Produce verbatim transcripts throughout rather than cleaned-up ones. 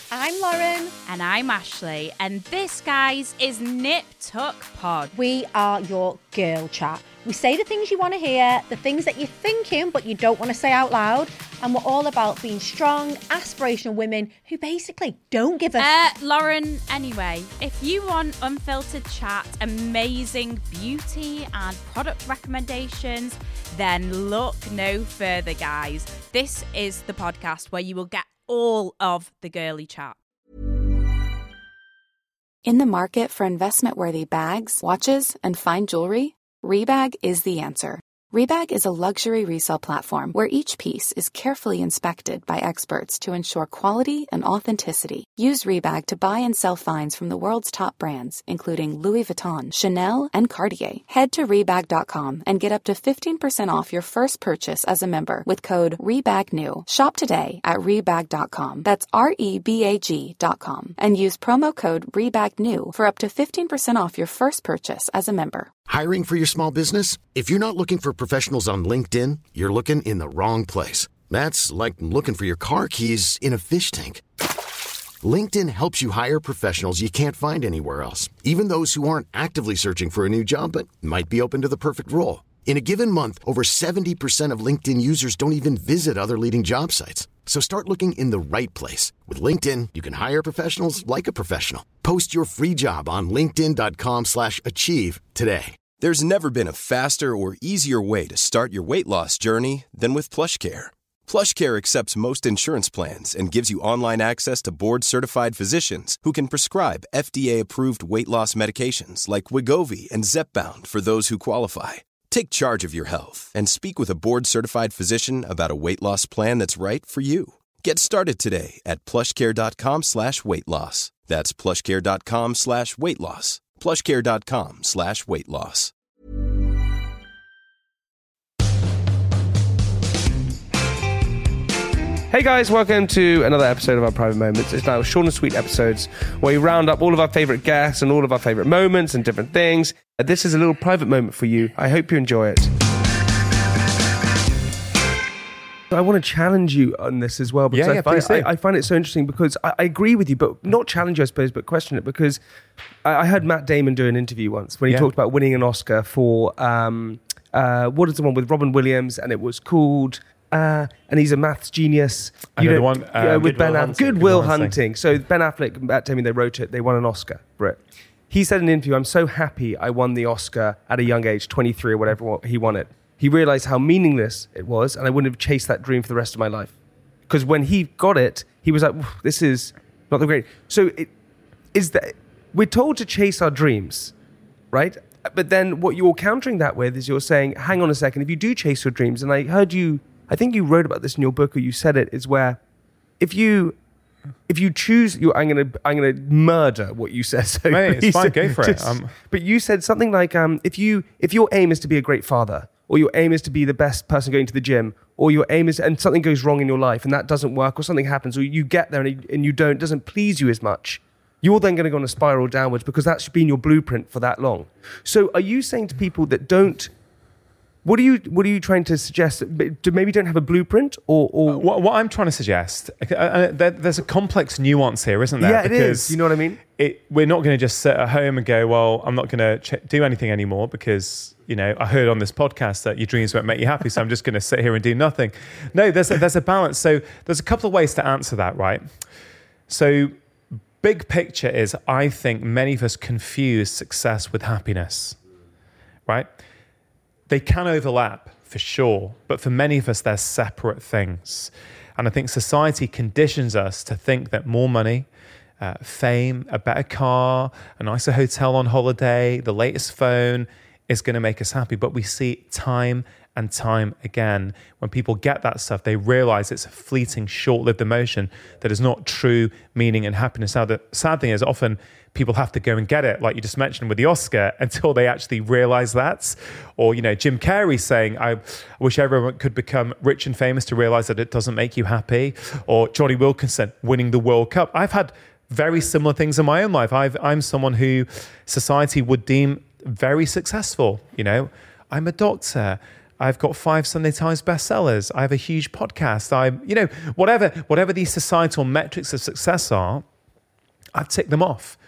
I'm Lauren. And I'm Ashley. And this, guys, is Nip Tuck Pod. We are your girl chat. We say the things you want to hear, the things that you're thinking but you don't want to say out loud. And we're all about being strong, aspirational women who basically don't give a... Uh, Lauren, anyway, if you want unfiltered chat, amazing beauty and product recommendations, then look no further, guys. This is the podcast where you will get all of the girly chat. In the market for investment-worthy bags, watches, and fine jewelry, Rebag is the answer. Rebag is a luxury resale platform where each piece is carefully inspected by experts to ensure quality and authenticity. Use Rebag to buy and sell finds from the world's top brands, including Louis Vuitton, Chanel, and Cartier. Head to Rebag dot com and get up to fifteen percent off your first purchase as a member with code REBAGNEW. Shop today at Rebag dot com. That's R E B A G dot com. And use promo code REBAGNEW for up to fifteen percent off your first purchase as a member. Hiring for your small business? If you're not looking for professionals on LinkedIn, you're looking in the wrong place. That's like looking for your car keys in a fish tank. LinkedIn helps you hire professionals you can't find anywhere else, even those who aren't actively searching for a new job but might be open to the perfect role. In a given month, over seventy percent of LinkedIn users don't even visit other leading job sites. So start looking in the right place. With LinkedIn, you can hire professionals like a professional. Post your free job on linkedin dot com slash achieve today. There's never been a faster or easier way to start your weight loss journey than with PlushCare. PlushCare accepts most insurance plans and gives you online access to board-certified physicians who can prescribe F D A-approved weight loss medications like Wegovy and Zepbound for those who qualify. Take charge of your health and speak with a board-certified physician about a weight loss plan that's right for you. Get started today at plushcare.com slash weight loss. That's plushcare.com slash weight loss. plushcare.com slash weight loss. Hey guys, welcome to another episode of our Private Moments. It's now short and sweet episodes where we round up all of our favourite guests and all of our favourite moments and different things. This is a little private moment for you. I hope you enjoy it. I want to challenge you on this as well because yeah, yeah, I, find, I, I find it so interesting because I, I agree with you, but not challenge you, I suppose, but question it because I, I heard Matt Damon do an interview once when he yeah. talked about winning an Oscar for, um, uh, what is the one with Robin Williams, and it was called... Uh, and he's a maths genius. You know, the one um, yeah, with Goodwill Ben Hunting. Affleck. Goodwill Hunting. So Ben Affleck, Matt Damon, they wrote it. They won an Oscar for it. He said in an interview, "I'm so happy I won the Oscar at a young age, twenty-three or whatever he won it." He realized how meaningless it was, and I wouldn't have chased that dream for the rest of my life. Because when he got it, he was like, "This is not the great." So it is that we're told to chase our dreams, right? But then what you're countering that with is you're saying, "Hang on a second. If you do chase your dreams," and I heard you. I think you wrote about this in your book, or you said it, is where if you if you choose, you, I'm gonna I'm gonna murder what you said. So Mate, it's fine, said, go for just, it. Um, but you said something like, um, if you if your aim is to be a great father, or your aim is to be the best person going to the gym, or your aim is, and something goes wrong in your life and that doesn't work, or something happens, or you get there and, and you don't, it doesn't please you as much, you're then going to go on a spiral downwards because that's been your blueprint for that long. So are you saying to people that don't? What are you What are you trying to suggest? Do maybe don't have a blueprint, or, or... Uh, what, what I'm trying to suggest, uh, uh, there, there's a complex nuance here, isn't there? Yeah, it because is. You know what I mean? It, we're not going to just sit at home and go, well, I'm not going to ch- do anything anymore because, you know, I heard on this podcast that your dreams won't make you happy, so I'm just going to sit here and do nothing. No, there's a, there's a balance. So there's a couple of ways to answer that, right? So big picture is, I think many of us confuse success with happiness, right? They can overlap for sure, but for many of us, they're separate things. And I think society conditions us to think that more money, uh, fame, a better car, a nicer hotel on holiday, the latest phone is going to make us happy. But we see time and time again, when people get that stuff, they realize it's a fleeting, short-lived emotion that is not true meaning and happiness. Now, the sad thing is often people have to go and get it, like you just mentioned with the Oscar, until they actually realize that. Or, you know, Jim Carrey saying, I wish everyone could become rich and famous to realize that it doesn't make you happy. Or Johnny Wilkinson winning the World Cup. I've had very similar things in my own life. I've, I'm someone who society would deem very successful. You know, I'm a doctor. I've got five Sunday Times bestsellers. I have a huge podcast. I, you know, whatever, whatever these societal metrics of success are, I've ticked them off.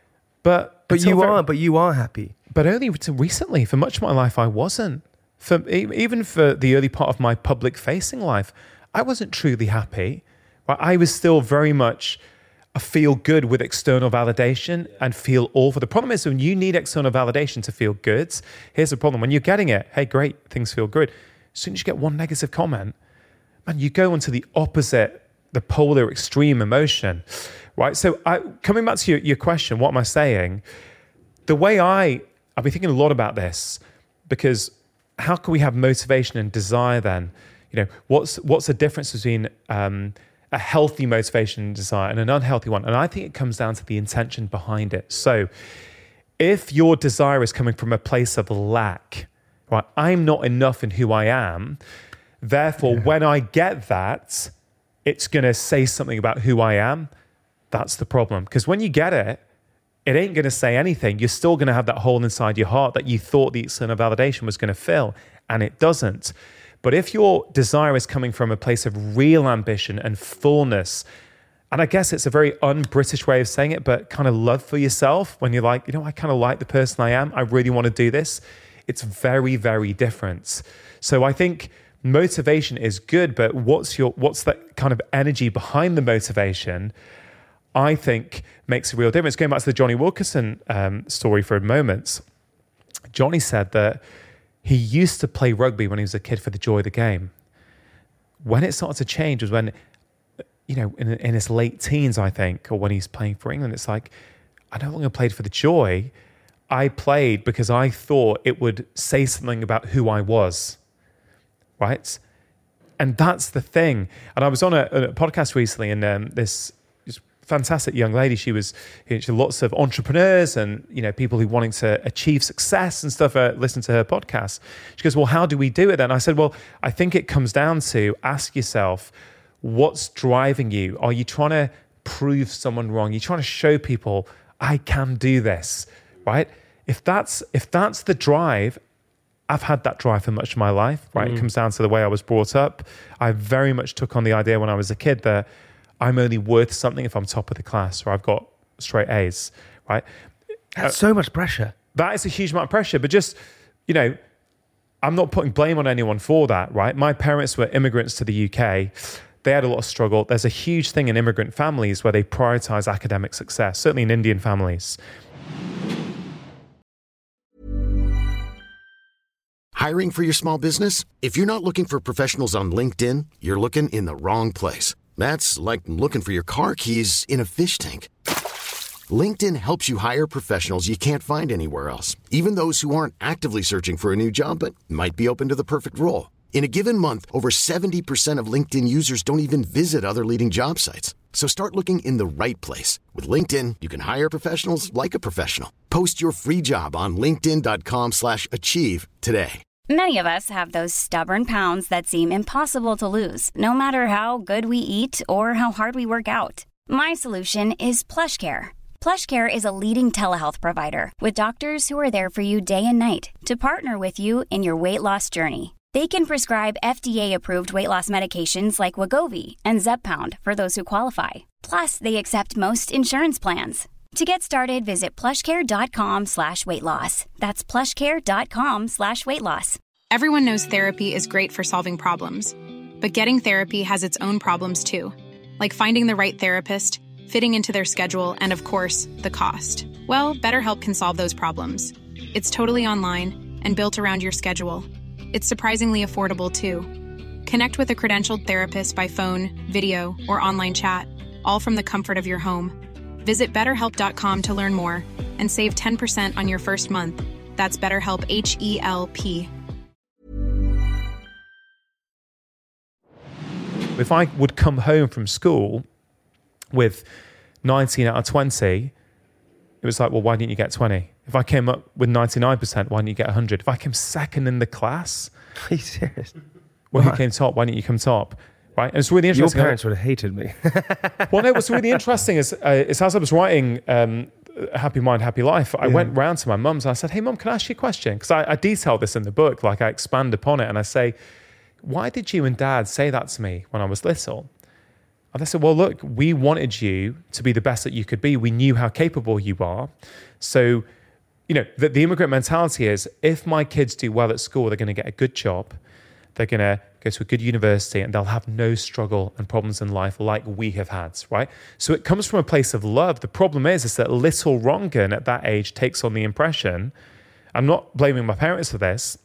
But But you very, are, but you are happy. But only recently. For much of my life, I wasn't. For even for the early part of my public-facing life, I wasn't truly happy. I was still very much a feel good with external validation and feel awful. The problem is when you need external validation to feel good, here's the problem. When you're getting it, hey, great, things feel good. As soon as you get one negative comment, man, you go into the opposite, the polar extreme emotion, right? So I, coming back to your, your question, what am I saying? The way I, I've been thinking a lot about this, because how can we have motivation and desire then? You know, what's what's the difference between um, a healthy motivation and desire and an unhealthy one? And I think it comes down to the intention behind it. So if your desire is coming from a place of lack, right? I'm not enough in who I am. Therefore, yeah. when I get that, it's going to say something about who I am. That's the problem. Because when you get it, it ain't going to say anything. You're still going to have that hole inside your heart that you thought the external validation was going to fill, and it doesn't. But if your desire is coming from a place of real ambition and fullness, and I guess it's a very un-British way of saying it, but kind of love for yourself, when you're like, you know, I kind of like the person I am, I really want to do this, it's very, very different. So I think motivation is good, but what's your what's that kind of energy behind the motivation, I think makes a real difference. Going back to the Johnny Wilkinson um, story for a moment, Johnny said that he used to play rugby when he was a kid for the joy of the game. When it started to change was when, you know, in, in his late teens, I think, or when he's playing for England, it's like, I no longer played for the joy. I played because I thought it would say something about who I was, right? And that's the thing. And I was on a, a podcast recently, and um, this fantastic young lady, she was, she had lots of entrepreneurs and, you know, people who wanting to achieve success and stuff, uh, listen to her podcast. She goes, well, how do we do it then? I said, well, I think it comes down to ask yourself, what's driving you? Are you trying to prove someone wrong? You're trying to show people, I can do this, right? If that's, if that's the drive, I've had that drive for much of my life, right? Mm. It comes down to the way I was brought up. I very much took on the idea when I was a kid that I'm only worth something if I'm top of the class or I've got straight A's, right? That's uh, so much pressure. That is a huge amount of pressure, but just, you know, I'm not putting blame on anyone for that, right? My parents were immigrants to the U K. They had a lot of struggle. There's a huge thing in immigrant families where they prioritize academic success, certainly in Indian families. Hiring for your small business? If you're not looking for professionals on LinkedIn, you're looking in the wrong place. That's like looking for your car keys in a fish tank. LinkedIn helps you hire professionals you can't find anywhere else, even those who aren't actively searching for a new job but might be open to the perfect role. In a given month, over seventy percent of LinkedIn users don't even visit other leading job sites. So start looking in the right place. With LinkedIn, you can hire professionals like a professional. Post your free job on linkedin.com slash achieve today. Many of us have those stubborn pounds that seem impossible to lose, no matter how good we eat or how hard we work out. My solution is PlushCare. PlushCare is a leading telehealth provider with doctors who are there for you day and night to partner with you in your weight loss journey. They can prescribe F D A-approved weight loss medications like Wegovy and Zepbound for those who qualify. Plus, they accept most insurance plans. To get started, visit plushcare.com slash weight loss. That's plushcare.com slash weight loss. Everyone knows therapy is great for solving problems, but getting therapy has its own problems too, like finding the right therapist, fitting into their schedule, and of course, the cost. Well, BetterHelp can solve those problems. It's totally online and built around your schedule. It's surprisingly affordable too. Connect with a credentialed therapist by phone, video, or online chat, all from the comfort of your home. Visit better help dot com to learn more and save ten percent on your first month. That's BetterHelp, H E L P. If I would come home from school with nineteen out of twenty, it was like, well, why didn't you get twenty? If I came up with ninety-nine percent, why didn't you get one hundred? If I came second in the class, are you serious? Well, who came top? Why didn't you come top? Right, and it's really interesting. Your parents would have hated me. Well, no, what's really interesting is, uh, is as I was writing um, Happy Mind, Happy Life, I Yeah. went round to my mum's and I said, hey, mum, can I ask you a question? Because I, I detail this in the book, like I expand upon it. And I say, why did you and dad say that to me when I was little? And they said, well, look, we wanted you to be the best that you could be. We knew how capable you are. So, you know, the, the immigrant mentality is, if my kids do well at school, they're going to get a good job. They're going to go to a good university and they'll have no struggle and problems in life like we have had, right? So it comes from a place of love. The problem is, is that little Rongan at that age takes on the impression, I'm not blaming my parents for this.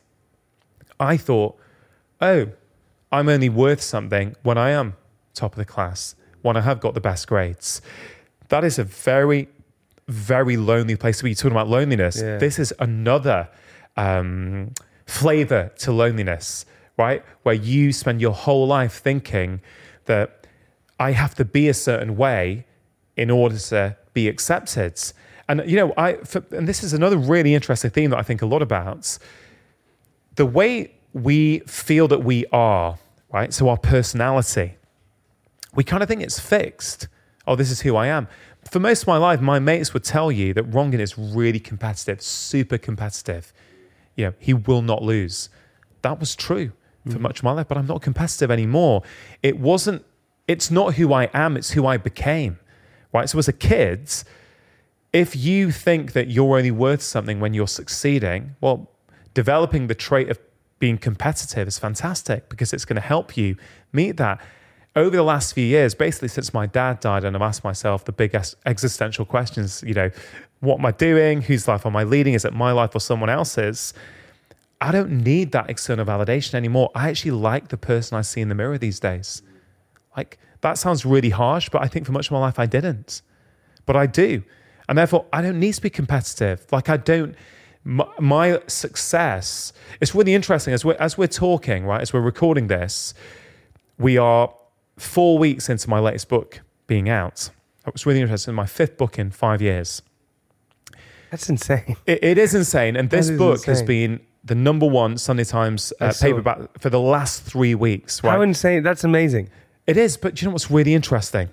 I thought, oh, I'm only worth something when I am top of the class, when I have got the best grades. That is a very, very lonely place to be. You're talking about loneliness. Yeah. This is another um, flavor to loneliness, right? Where you spend your whole life thinking that I have to be a certain way in order to be accepted. And, you know, I, for, and this is another really interesting theme that I think a lot about. The way we feel that we are, right? So our personality, we kind of think it's fixed. Oh, this is who I am. For most of my life, my mates would tell you that Rongan is really competitive, super competitive. You know, he will not lose. That was true for mm. much of my life, but I'm not competitive anymore. It wasn't, it's not who I am, it's who I became, right? So as a kid, if you think that you're only worth something when you're succeeding, well, developing the trait of being competitive is fantastic because it's going to help you meet that. Over the last few years, basically since my dad died, and I've asked myself the big existential questions, you know, what am I doing? Whose life am I leading? Is it my life or someone else's? I don't need that external validation anymore. I actually like the person I see in the mirror these days. Like, that sounds really harsh, but I think for much of my life I didn't. But I do. And therefore, I don't need to be competitive. Like, I don't, my, my success, it's really interesting. As we're, as we're talking, right, as we're recording this, we are four weeks into my latest book being out. It was really interesting. My fifth book in five years. That's insane. It, it is insane. And this book insane. has been the number one Sunday Times uh, so- paperback for the last three weeks. Right? How insane. That's amazing. It is, but do you know what's really interesting?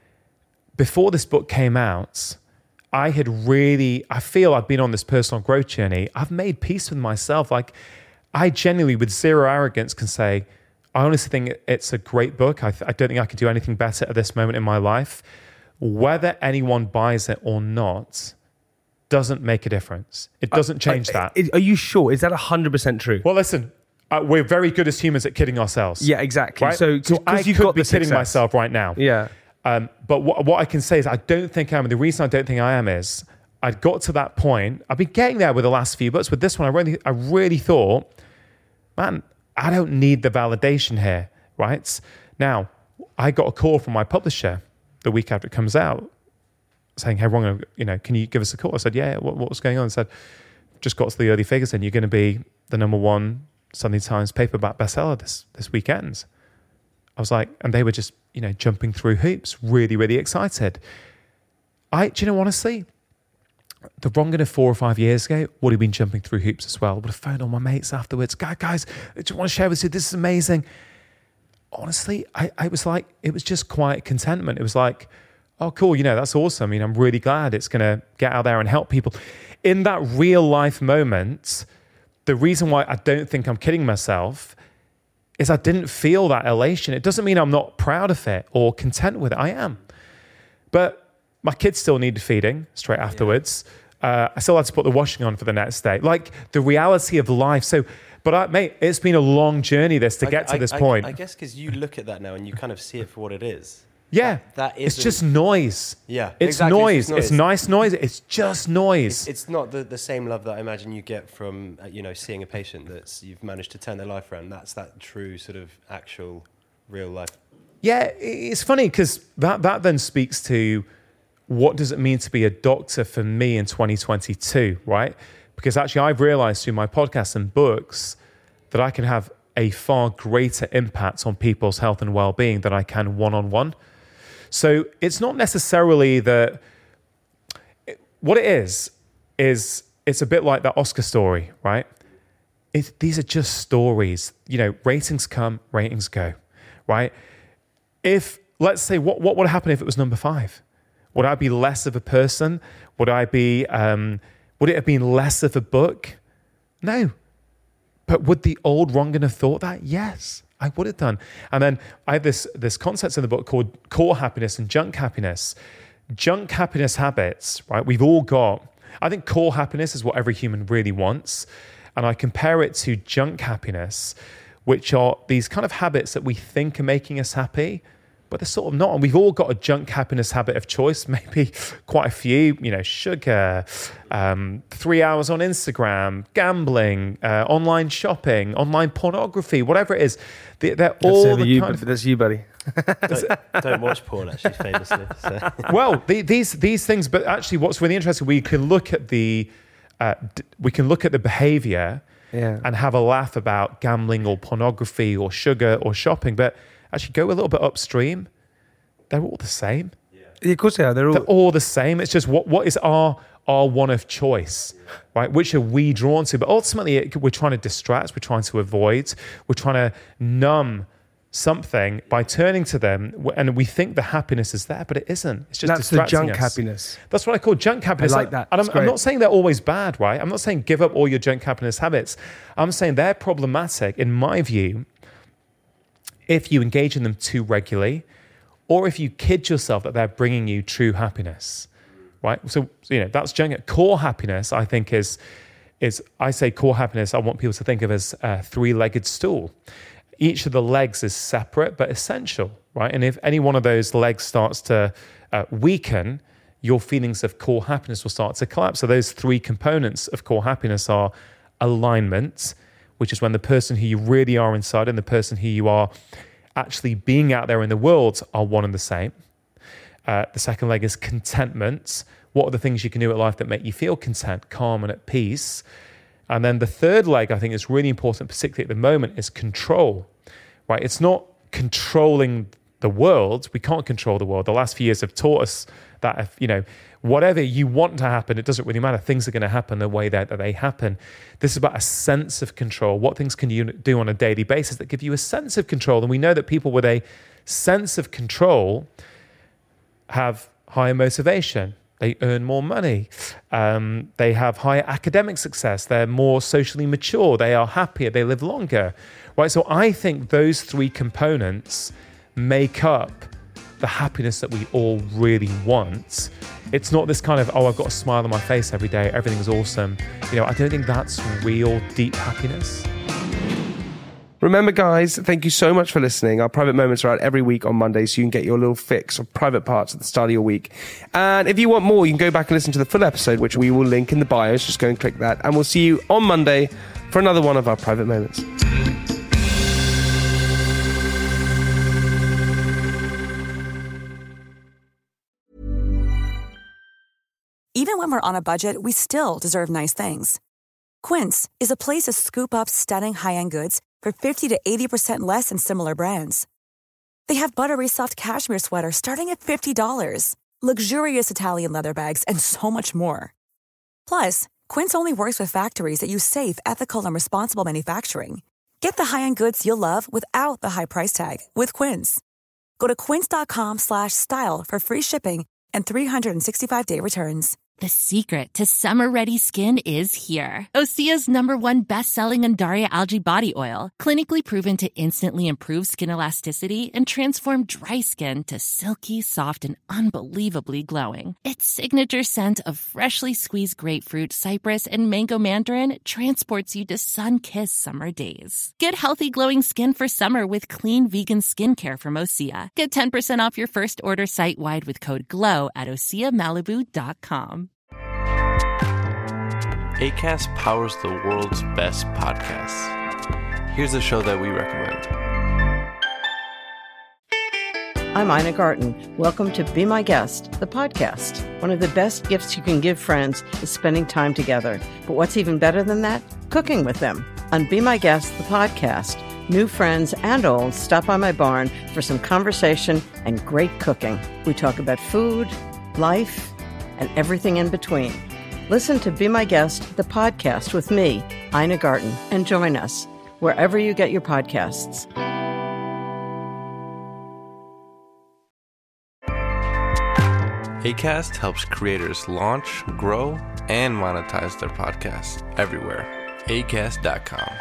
Before this book came out, I had really, I feel I've been on this personal growth journey. I've made peace with myself. Like, I genuinely, with zero arrogance, can say, I honestly think it's a great book. I, th- I don't think I could do anything better at this moment in my life. Whether anyone buys it or not doesn't make a difference. It doesn't change Uh, that. uh, Are you sure? Is that one hundred percent true? Well, listen, uh, we're very good as humans at kidding ourselves. Yeah, exactly. Right? So, So I you could got be the kidding success. myself right now. Yeah. Um, but what, what I can say is I don't think I am. And the reason I don't think I am is I'd got to that point. I've been getting there with the last few books. With this one, I really, I really thought, man, I don't need the validation here, right? Now, I got a call from my publisher the week after it comes out saying, hey, Ron, you know, can you give us a call? I said, yeah, what, what was going on? I said, just got to the early figures and you're going to be the number one Sunday Times paperback bestseller this, this weekend. I was like, and they were just, you know, jumping through hoops, really, really excited. I, do you know, honestly, the Rongan of four or five years ago would have been jumping through hoops as well. Would have phoned all my mates afterwards. Guys, guys, I just want to share with you, this is amazing. Honestly, I, I was like, it was just quiet contentment. It was like, oh, cool, you know, that's awesome. I mean, I'm really glad it's going to get out there and help people. In that real life moment, the reason why I don't think I'm kidding myself is I didn't feel that elation. It doesn't mean I'm not proud of it or content with it. I am. But my kids still needed feeding straight afterwards. Yeah. Uh, I still had to put the washing on for the next day. Like, the reality of life. So, but I, mate, it's been a long journey this to I, get to I, this I, point. I guess because you look at that now and you kind of see it for what it is. Yeah, that, that it's isn't- just noise. Yeah, it's exactly, noise. it's just It's noise. nice noise. It's just noise. It's, it's not the, the same love that I imagine you get from, uh, you know, seeing a patient that's you've managed to turn their life around. That's that true sort of actual real life. Yeah, it's funny because that, that then speaks to what does it mean to be a doctor for me in twenty twenty-two, right? Because actually I've realized through my podcasts and books that I can have a far greater impact on people's health and well-being than I can one-on-one. So it's not necessarily that, what it is, is it's a bit like that Oscar story, right? It, these are just stories. You know, ratings come, ratings go, right? If, let's say, what, what would happen if it was number five? Would I be less of a person? Would I be, um, would it have been less of a book? No. But would the old Rongan have thought that? Yes, I would have done. And then I have this, this concept in the book called core happiness and junk happiness. Junk happiness habits, right? We've all got, I think core happiness is what every human really wants. And I compare it to junk happiness, which are these kind of habits that we think are making us happy, but they're sort of not. And we've all got a junk happiness habit of choice, maybe quite a few, you know, sugar, um, three hours on Instagram, gambling, uh, online shopping, online pornography, whatever it is. They're, they're all the you, kind of... That's you, buddy. don't, don't watch porn, actually, famously. So. Well, the, these these things, but actually what's really interesting, we can look at the, uh, d- we can look at the behavior yeah. and have a laugh about gambling or pornography or sugar or shopping, but actually go a little bit upstream, they're all the same. Yeah, of course they are. They're all, they're all the same. It's just what what is our our one of choice, yeah. right? Which are we drawn to? But ultimately, it, we're trying to distract, we're trying to avoid, we're trying to numb something by turning to them, and we think the happiness is there, but it isn't. It's just that's distracting the junk us. happiness. That's what I call junk happiness. I like that. And I'm, That's I'm great. not saying they're always bad, right? I'm not saying give up all your junk happiness habits. I'm saying they're problematic, in my view, if you engage in them too regularly, or if you kid yourself that they're bringing you true happiness, right? So, you know, that's junk. Core happiness, I think, is, is I say core happiness, I want people to think of as a three-legged stool. Each of the legs is separate but essential, right? And if any one of those legs starts to uh, weaken, your feelings of core happiness will start to collapse. So those three components of core happiness are alignment, which is when the person who you really are inside and the person who you are actually being out there in the world are one and the same. Uh, the second leg is contentment. What are the things you can do at life that make you feel content, calm, and at peace? And then the third leg, I think is really important, particularly at the moment, is control, right? It's not controlling the world. We can't control the world. The last few years have taught us that, if, you know, whatever you want to happen, it doesn't really matter. Things are going to happen the way that, that they happen. This is about a sense of control. What things can you do on a daily basis that give you a sense of control? And we know that people with a sense of control have higher motivation. They earn more money. Um, they have higher academic success. They're more socially mature. They are happier. They live longer. Right? So I think those three components make up the happiness that we all really want. It's not this kind of, oh, I've got a smile on my face every day, everything's awesome. You know, I don't think that's real deep happiness. Remember, guys, thank you so much for listening. Our private moments are out every week on Monday, so you can get your little fix of private parts at the start of your week. And if you want more, you can go back and listen to the full episode, which we will link in the bios. Just go and click that. And we'll see you on Monday for another one of our private moments. Even when we're on a budget, we still deserve nice things. Quince is a place to scoop up stunning high-end goods for fifty to eighty percent less than similar brands. They have buttery soft cashmere sweaters starting at fifty dollars, luxurious Italian leather bags, and so much more. Plus, Quince only works with factories that use safe, ethical, and responsible manufacturing. Get the high-end goods you'll love without the high price tag with Quince. Go to quince.com slash style for free shipping and three sixty-five day returns. The secret to summer-ready skin is here. Osea's number one best-selling Undaria Algae Body Oil, clinically proven to instantly improve skin elasticity and transform dry skin to silky, soft, and unbelievably glowing. Its signature scent of freshly squeezed grapefruit, cypress, and mango mandarin transports you to sun-kissed summer days. Get healthy, glowing skin for summer with clean vegan skincare from Osea. Get ten percent off your first order site-wide with code GLOW at osea malibu dot com. Acast powers the world's best podcasts. Here's a show that we recommend. I'm Ina Garten. Welcome to Be My Guest, the podcast. One of the best gifts you can give friends is spending time together. But what's even better than that? Cooking with them. On Be My Guest, the podcast, new friends and old stop by my barn for some conversation and great cooking. We talk about food, life, and everything in between. Listen to Be My Guest, the podcast with me, Ina Garten, and join us wherever you get your podcasts. Acast helps creators launch, grow, and monetize their podcasts everywhere. acast dot com.